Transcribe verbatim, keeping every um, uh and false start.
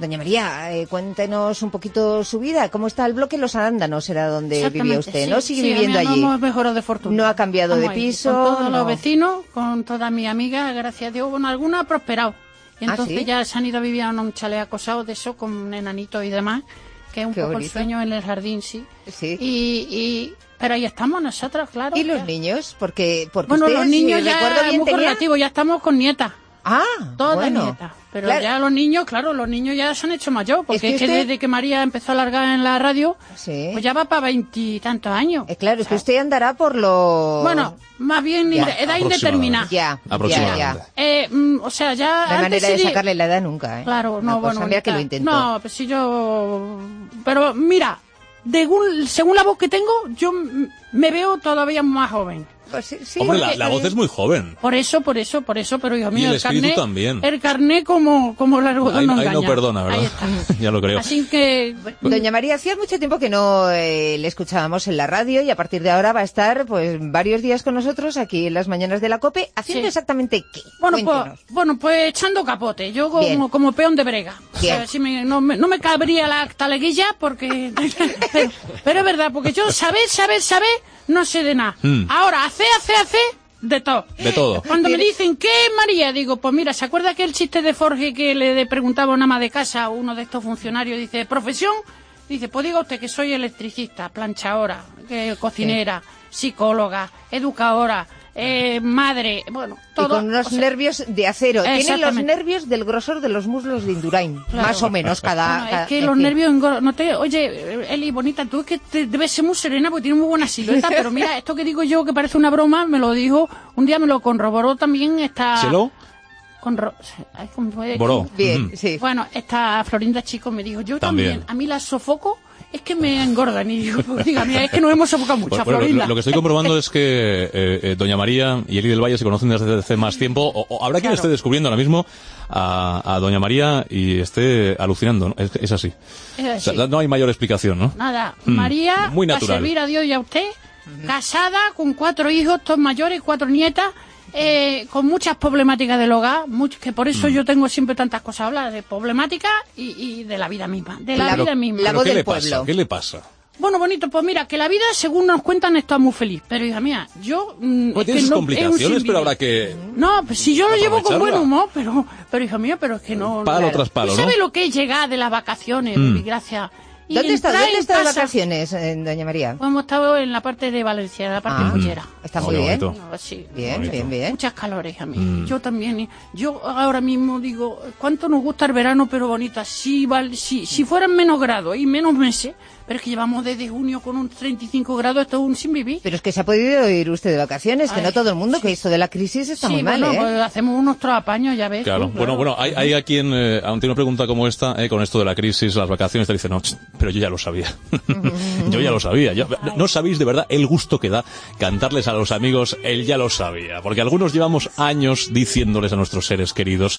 Doña María, eh, cuéntenos un poquito su vida. ¿Cómo está el bloque Los Arándanos? Era donde vivía usted, sí, ¿no? ¿Sigue sí, viviendo allí? No hemos mejorado de fortuna. ¿No ha cambiado Vamos de ahí, piso? Con todos no. los vecinos, con todas mis amigas, gracias a Dios. Bueno, alguna ha prosperado. Y entonces ¿Ah, sí? ya se han ido a vivir a un chalet acosado de eso, con enanitos y demás, que es un Qué poco bonito. el sueño en el jardín, sí. Sí. Y, y pero ahí estamos nosotros, claro. ¿Y los ya. niños? Porque, porque Bueno, ustedes, los niños si ya recuerdo bien, es muy tenían... relativo, ya estamos con nietas. Ah, Todas bueno. nietas. Pero Claro. ya los niños, claro, los niños ya se han hecho mayor, porque Es que es que, usted- desde que María empezó a largar en la radio, Sí. pues ya va para veintitantos años. Eh, claro, es O que sea, usted andará por lo... Bueno, más bien Ya, inde- edad indeterminada. Ya, Aproximadamente. ya, ya. Eh, mm, o sea, ya No hay antes manera sí de di- sacarle la edad nunca, ¿eh? Claro, Una no, cosa, bueno, mira que lo bonita. intento. No, pues si yo... Pero mira, de un- según la voz que tengo, yo m- me veo todavía más joven. Pues sí, sí, Hombre, la, porque- la voz es muy joven. Por eso, por eso, por eso, pero hijo Y mío, el el, espíritu carné, también. el carné como, como el algodón Ahí, no ahí no engaña. perdona, ¿verdad? Ahí está. Ya lo creo. Así que... Doña María, hacía mucho tiempo que no eh, le escuchábamos en la radio y a partir de ahora va a estar pues varios días con nosotros aquí en las mañanas de la COPE haciendo Sí. exactamente qué. Bueno pues, Cuéntenos. bueno, pues echando capote, yo Bien. como, como peón de brega. O sea, Bien. si me- no, me, no me cabría la taleguilla porque... pero, pero es verdad, porque yo saber, saber, saber, no sé de nada. Mm. Ahora, hacer, hacer, hacer, de todo. De todo. Cuando me dicen, ¿qué es María? Digo, pues mira, ¿se acuerda que el chiste de Forge que le de- preguntaba a una ama de casa a uno de estos funcionarios? Dice, ¿profesión? Dice, pues diga usted que soy electricista, planchadora, que cocinera, psicóloga, educadora, eh, madre, bueno, todo. Y con unos o sea, nervios de acero. Tiene los Exactamente. nervios del grosor de los muslos de Indurain. Claro. Más o menos cada... Bueno, cada- es que en los fin. nervios engor- no te, oye, Eli, bonita, tú es que te, debes ser muy serena porque tienes muy buena silueta, pero mira, esto que digo yo que parece una broma, me lo dijo, un día me lo corroboró también esta... ¿Se lo? Conro- ay, ¿cómo puede- Boró. Bien, Ujú. sí. Bueno, esta Florinda Chico me dijo, yo también, También. a mí las sofoco, es que me engordan. Y digo, pues diga, mira, es que nos hemos sofocado mucho, Bueno, bueno, Florinda. lo, lo que estoy comprobando es que eh, eh, Doña María y Eli del Valle se conocen desde hace más tiempo. O, o habrá quien Claro. esté descubriendo ahora mismo a, a Doña María y esté alucinando, ¿no? Es, es así. Es O sea, así. no hay mayor explicación, ¿no? Nada, Mm, María, muy a natural. servir a Dios y a usted, casada, con cuatro hijos, todos mayores, cuatro nietas, eh, con muchas problemáticas del hogar, much- que por Mm. eso yo tengo siempre tantas cosas a hablar, de problemáticas y, y de la vida misma, de la, La- vida misma. la ¿Pero voz qué del le pueblo. pasa? ¿Qué le pasa? Bueno, bonito, pues mira, que la vida, según nos cuentan, está muy feliz, pero hija mía, yo... mm, Bueno, es tiene que sus no- es un complicaciones, sin pero habrá vivir. que... No, pues si yo lo llevo con buen aprovecharla. humor, pero, pero hija mía, pero es que no... Palo claro. tras palo, ¿Tú ¿no? sabes lo que es llegar de las vacaciones, Mm. baby? Gracias. Y ¿Dónde está, entrar ¿dónde en está de casa- vacaciones, eh, Doña María? Pues hemos estado en la parte de Valencia, en la parte Ah. mollera. Está Oh, muy qué bien. bonito. No, sí. Bien, Bonito. bien, bien. Muchas calores a mí. Mm. Yo también. y Yo ahora mismo digo, ¿cuánto nos gusta el verano, pero bonita? Si, val- si, si fueran menos grados y menos meses, pero es que llevamos desde junio con un treinta y cinco grados, esto es un sin vivir. Pero es que se ha podido ir usted de vacaciones, que Ay, no todo el mundo, que esto de la crisis está sí, muy mal, bueno, ¿eh? pues hacemos unos apaños, ya ves. Claro, tú, bueno, bueno, hay, hay a quien, eh, ante una pregunta como esta, eh, con esto de la crisis, las vacaciones, te dice, no, ch, pero yo ya lo sabía. Yo ya lo sabía. Yo- no, no sabéis de verdad el gusto que da cantarles a los amigos, él ya lo sabía. Porque algunos llevamos años diciéndoles a nuestros seres queridos